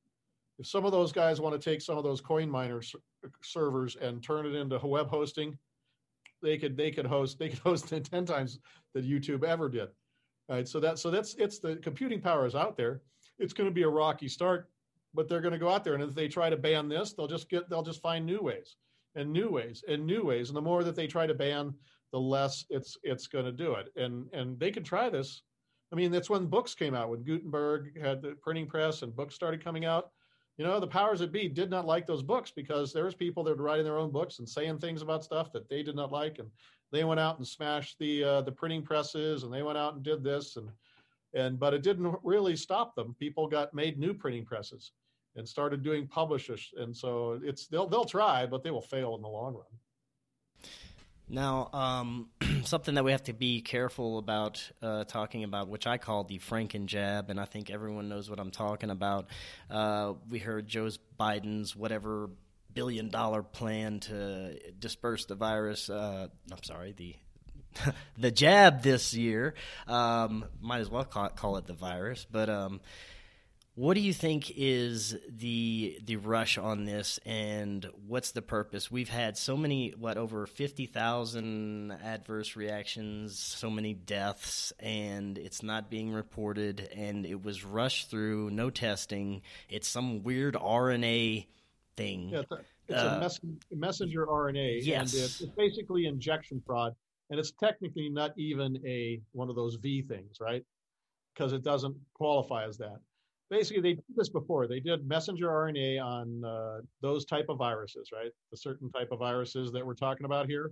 S2: If some of those guys want to take some of those coin miner servers and turn it into web hosting, they could they could host they could host ten times that YouTube ever did. All right, so that so that's it's the computing power is out there. It's going to be a rocky start, but they're going to go out there, and if they try to ban this, they'll just get they'll just find new ways and new ways and new ways, and the more that they try to ban, the less it's it's going to do it. And and they could try this. I mean, that's when books came out, when Gutenberg had the printing press and books started coming out. You know, the powers that be did not like those books, because there was people that were writing their own books and saying things about stuff that they did not like, and they went out and smashed the uh, the printing presses, and they went out and did this, and and but it didn't really stop them. People got made new printing presses and started doing publishers, and so it's they'll they'll try, but they will fail in the long run.
S1: Now, um, something that we have to be careful about uh, talking about, which I call the Franken jab, and I think everyone knows what I'm talking about. Uh, we heard Joe Biden's whatever billion dollar plan to disperse the virus. Uh, I'm sorry, the the jab this year. Um, might as well call, call it the virus. But um, what do you think is the the rush on this, and what's the purpose? We've had so many, what, over fifty thousand adverse reactions, so many deaths, and it's not being reported, and it was rushed through, no testing. It's some weird R N A thing.
S2: Yeah, it's a, it's
S1: uh,
S2: a mess, messenger R N A,
S1: yes.
S2: and it's, it's basically injection fraud, and it's technically not even a one of those V things, right? Because it doesn't qualify as that. Basically, they did this before. They did messenger R N A on uh, those type of viruses, right? The certain type of viruses that we're talking about here,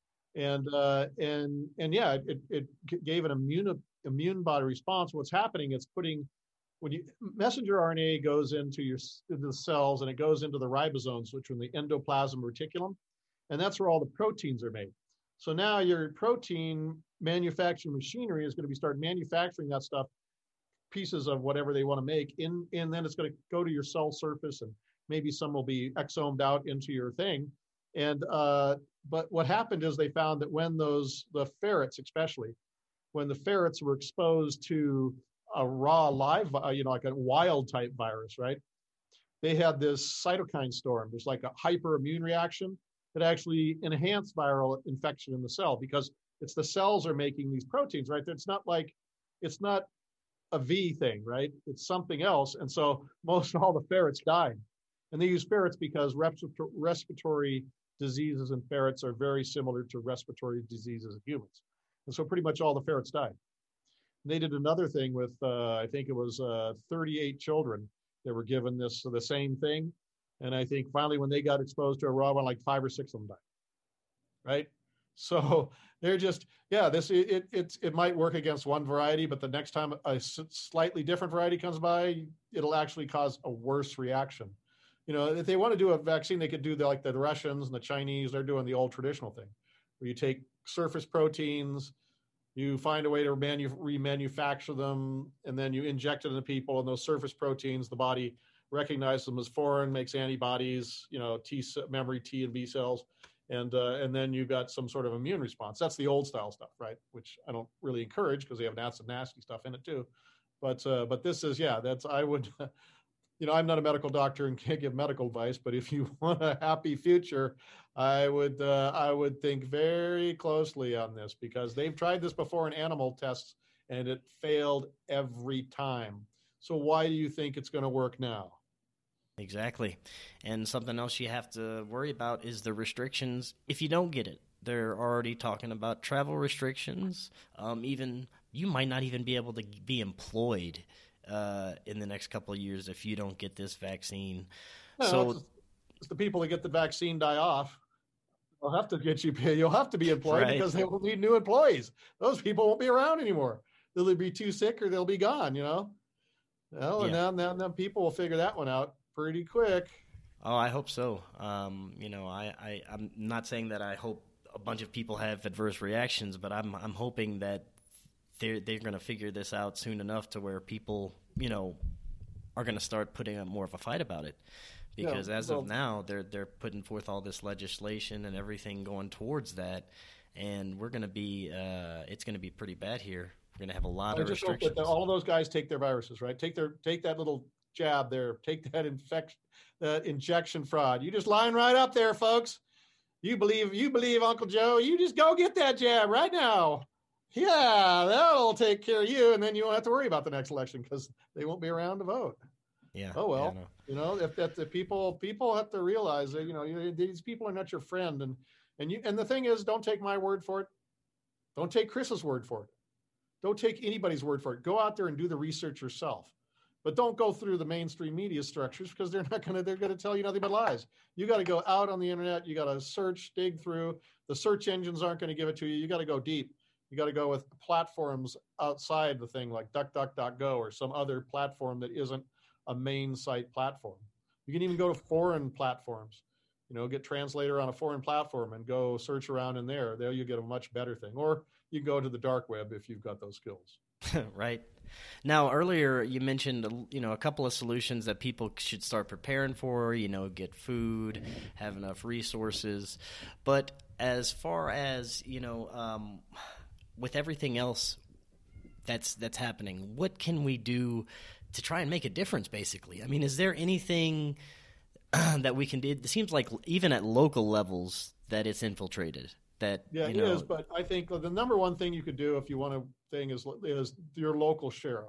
S2: and uh, and and yeah, it it gave an immune immune body response. What's happening? It's putting when you messenger R N A goes into your into the cells, and it goes into the ribosomes, which are in the endoplasm reticulum, and that's where all the proteins are made. So now your protein manufacturing machinery is going to be start manufacturing that stuff, pieces of whatever they want to make in, and then it's going to go to your cell surface, and maybe some will be exomed out into your thing. And uh, but what happened is they found that when those the ferrets, especially when the ferrets were exposed to a raw live, you know, like a wild type virus, right? They had this cytokine storm. There's like a hyperimmune reaction that actually enhanced viral infection in the cell, because it's the cells are making these proteins, right? It's not like it's not a V thing, right? It's something else. And so most all the ferrets died. And they use ferrets because respiratory diseases in ferrets are very similar to respiratory diseases in humans. And so pretty much all the ferrets died. And they did another thing with, uh, I think it was uh, thirty-eight children that were given this, the same thing. And I think finally when they got exposed to a raw one, like five or six of them died, right? So they're just, yeah, this, it, it, it's, it might work against one variety, but the next time a slightly different variety comes by, it'll actually cause a worse reaction. You know, if they want to do a vaccine, they could do the, like the Russians and the Chinese, they're doing the old traditional thing, where you take surface proteins, you find a way to manu- remanufacture them, and then you inject it into people, and those surface proteins, the body recognizes them as foreign, makes antibodies, you know, T memory T and B cells. And uh, and then you've got some sort of immune response. That's the old style stuff, right? Which I don't really encourage because they have acid nasty stuff in it too. But uh, but this is, yeah, that's, I would, you know, I'm not a medical doctor and can't give medical advice, but if you want a happy future, I would uh, I would think very closely on this, because they've tried this before in animal tests and it failed every time. So why do you think it's going to work now?
S1: Exactly. And something else you have to worry about is the restrictions if you don't get it. They're already talking about travel restrictions. Um, even you might not even be able to be employed uh, in the next couple of years if you don't get this vaccine.
S2: No,
S1: so
S2: it's, it's the people that get the vaccine die off. They'll have to get you. You'll have to be employed, right? Because they will need new employees. Those people won't be around anymore. They'll either be too sick or they'll be gone. You know. Well, yeah. and now, now, now people will figure that one out pretty quick.
S1: Oh, I hope so. Um, you know, I, I, I'm not saying that I hope a bunch of people have adverse reactions, but I'm I'm hoping that they're they're going to figure this out soon enough to where people, you know, are going to start putting up more of a fight about it. Because yeah, as well, of now, they're they're putting forth all this legislation and everything going towards that, and we're going to be uh, it's going to be pretty bad here. We're going to have a lot
S2: I
S1: of
S2: just
S1: restrictions.
S2: Hope that all of those guys take their viruses, right? Take their take that little jab there, take that infection, that injection fraud. You just line right up there, folks. You believe, you believe Uncle Joe, you just go get that jab right now. Yeah, that'll take care of you. And then you won't have to worry about the next election because they won't be around to vote.
S1: Yeah.
S2: Oh, well,
S1: yeah, no.
S2: you know, if that the people, people have to realize that, you know, you, these people are not your friend. And, and you, and the thing is, don't take my word for it. Don't take Chris's word for it. Don't take anybody's word for it. Go out there and do the research yourself. But don't go through the mainstream media structures, because they're not going to, they're going to tell you nothing but lies. You got to go out on the internet. You got to search, dig through. The search engines aren't going to give it to you. You got to go deep. You got to go with platforms outside the thing like DuckDuckGo or some other platform that isn't a main site platform. You can even go to foreign platforms, you know, get Translator on a foreign platform and go search around in there. There you get a much better thing. Or you go to the dark web if you've got those skills.
S1: Right. Now, earlier you mentioned, you know, a couple of solutions that people should start preparing for, you know, get food, have enough resources. But as far as, you know, um, with everything else that's that's happening, what can we do to try and make a difference, basically? I mean, is there anything that we can do? It seems like even at local levels that it's infiltrated. That,
S2: yeah,
S1: you know,
S2: it is. But I think the number one thing you could do if you want to thing is is your local sheriff.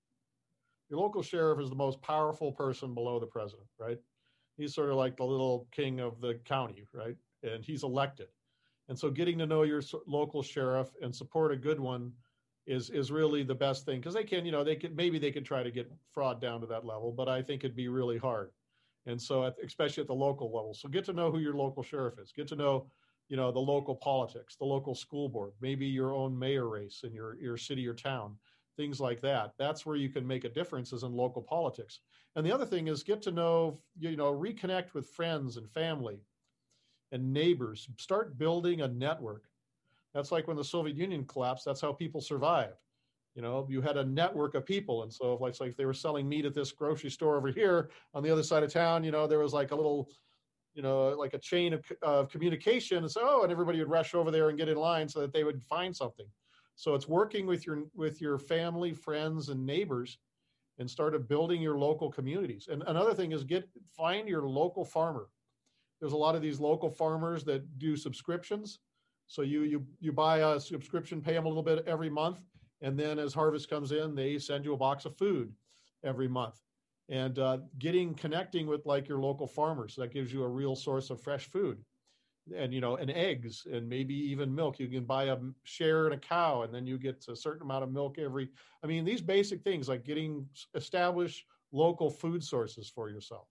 S2: Your local sheriff is the most powerful person below the president, right? He's sort of like the little king of the county, right? And he's elected. And so getting to know your local sheriff and support a good one is is really the best thing, because they can, you know, they could maybe they could try to get fraud down to that level, but I think it'd be really hard. And so, at, especially at the local level. So get to know who your local sheriff is. Get to know, you know, the local politics, the local school board, maybe your own mayor race in your, your city or town, things like that. That's where you can make a difference, is in local politics. And the other thing is get to know, you know, reconnect with friends and family and neighbors. Start building a network. That's like when the Soviet Union collapsed, that's how people survived. You know, you had a network of people. And so if like, like if they were selling meat at this grocery store over here on the other side of town, you know, there was like a little, you know, like a chain of, of communication. And so, oh, and everybody would rush over there and get in line so that they would find something. So it's working with your with your family, friends, and neighbors, and started building your local communities. And another thing is get find your local farmer. There's a lot of these local farmers that do subscriptions. So you you you buy a subscription, pay them a little bit every month, and then as harvest comes in, they send you a box of food every month. And uh, getting connecting with like your local farmers, that gives you a real source of fresh food, and you know, and eggs, and maybe even milk. You can buy a share in a cow, and then you get a certain amount of milk every. I mean, these basic things like getting established local food sources for yourself,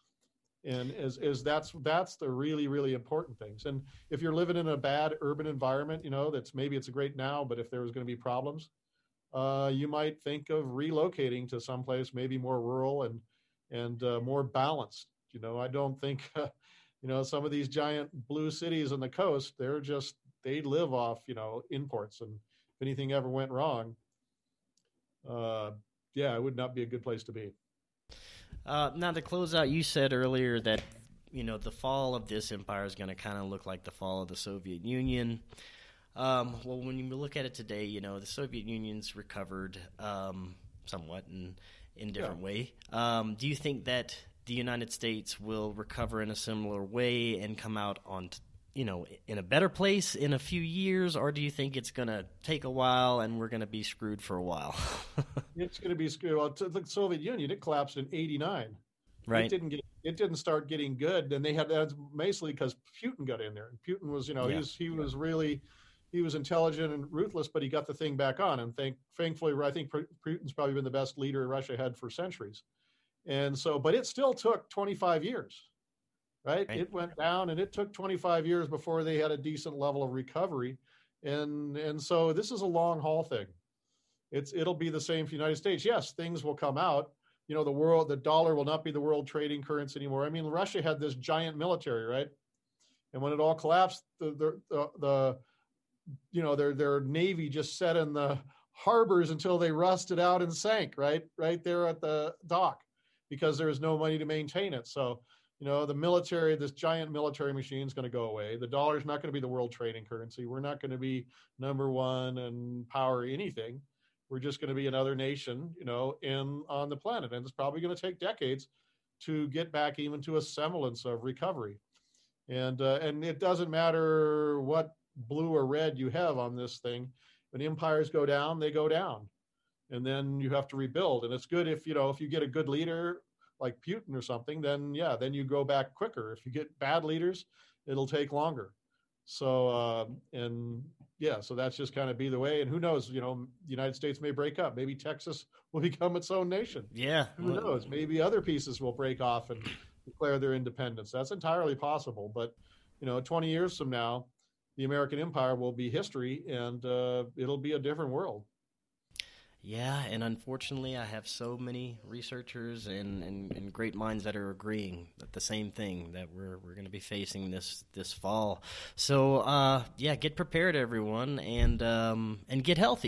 S2: and as is that's that's the really really important things. And if you're living in a bad urban environment, you know, that's maybe it's great now, but if there was going to be problems, uh, you might think of relocating to someplace maybe more rural and and uh, more balanced. You know, I don't think, uh, you know, some of these giant blue cities on the coast, they're just, they live off, you know, imports. And if anything ever went wrong, uh, yeah, it would not be a good place to be.
S1: Uh, now, to close out, you said earlier that, you know, the fall of this empire is going to kind of look like the fall of the Soviet Union. Um, well, when you look at it today, you know, the Soviet Union's recovered um, somewhat in in different yeah. way. Um, do you think that the United States will recover in a similar way and come out on, you know, in a better place in a few years, or do you think it's going to take a while and we're going to be screwed for a while?
S2: It's going to be screwed. Well, the Soviet Union, it collapsed in eighty-nine.
S1: Right.
S2: It didn't get. It didn't start getting good, and they had that's basically because Putin got in there, and Putin was, you know, yeah. he was he was really. He was intelligent and ruthless, but he got the thing back on. And thank, thankfully, I think Putin's probably been the best leader Russia had for centuries. And so, but it still took twenty-five years, right? right? It went down, and it took twenty-five years before they had a decent level of recovery. And and so this is a long haul thing. It's it'll be the same for the United States. Yes, things will come out. You know, the world, the dollar will not be the world trading currency anymore. I mean, Russia had this giant military, right? And when it all collapsed, the the the, the you know, their their navy just sat in the harbors until they rusted out and sank, right? Right there at the dock, because there was no money to maintain it. So, you know, the military, this giant military machine is going to go away. The dollar is not going to be the world trading currency. We're not going to be number one and power anything. We're just going to be another nation, you know, in on the planet. And it's probably going to take decades to get back even to a semblance of recovery. And uh, and it doesn't matter what blue or red you have on this thing. When empires go down, they go down, and then you have to rebuild. And it's good if, you know, if you get a good leader like Putin or something, then yeah, then you go back quicker. If you get bad leaders, it'll take longer. So, uh, and yeah, so that's just kind of be the way. And who knows, you know, the United States may break up. Maybe Texas will become its own nation.
S1: Yeah.
S2: Who knows? Maybe other pieces will break off and declare their independence. That's entirely possible. But, you know, twenty years from now, the American empire will be history, and uh, it'll be a different world.
S1: Yeah, and unfortunately, I have so many researchers and, and, and great minds that are agreeing that the same thing, that we're we're going to be facing this this fall. So, uh, yeah, get prepared, everyone, and um, and get healthy.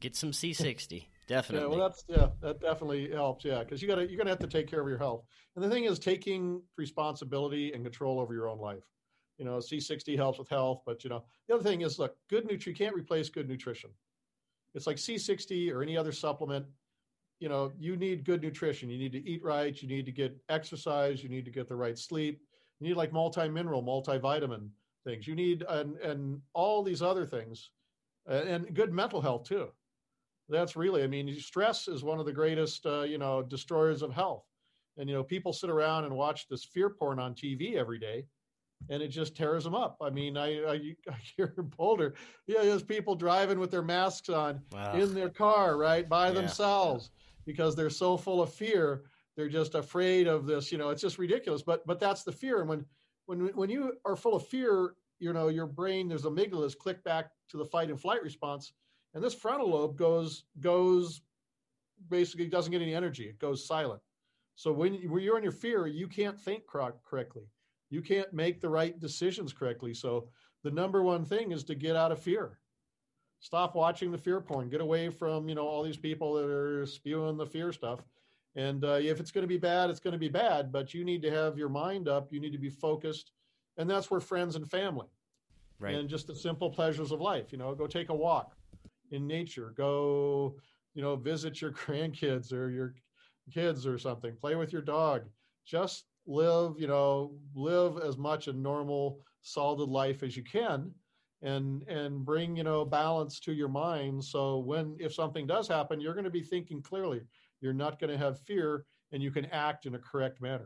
S1: Get some C sixty. Definitely.
S2: Yeah, well, that's yeah, that definitely helps. Yeah, because you got to you're gonna have to take care of your health. And the thing is, taking responsibility and control over your own life. You know, C sixty helps with health, but you know, the other thing is, look, good nutrition. You can't replace good nutrition. It's like C sixty or any other supplement. You know, you need good nutrition. You need to eat right. You need to get exercise. You need to get the right sleep. You need like multi-mineral, multivitamin things. You need and and all these other things, and good mental health too. That's really, I mean, stress is one of the greatest, uh, you know, destroyers of health. And, you know, people sit around and watch this fear porn on T V every day, and it just tears them up. I mean, I, I, I hear in Boulder, yeah, there's people driving with their masks on wow. in their car, right, by yeah. themselves because they're so full of fear. They're just afraid of this, you know, it's just ridiculous. But but that's the fear. And when when when you are full of fear, you know, your brain, there's amygdalas click back to the fight and flight response. And this frontal lobe goes, goes basically doesn't get any energy. It goes silent. So when, you, when you're in your fear, you can't think cor- correctly. You can't make the right decisions correctly. So the number one thing is to get out of fear. Stop watching the fear porn. Get away from, you know, all these people that are spewing the fear stuff. And uh, if it's going to be bad, it's going to be bad. But you need to have your mind up. You need to be focused. And that's where friends and family. Right. And just the simple pleasures of life. You know, go take a walk in nature, go, you know, visit your grandkids or your kids or something, play with your dog, just live, you know, live as much a normal, solid life as you can and, and bring, you know, balance to your mind. So when, if something does happen, you're going to be thinking clearly, you're not going to have fear and you can act in a correct manner.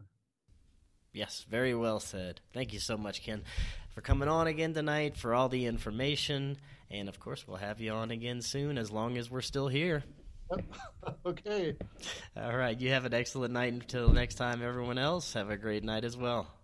S1: Yes, very well said. Thank you so much, Ken, for coming on again tonight, for all the information. And, of course, we'll have you on again soon as long as we're still here.
S2: Okay.
S1: All right. You have an excellent night until next time, everyone else. Have a great night as well.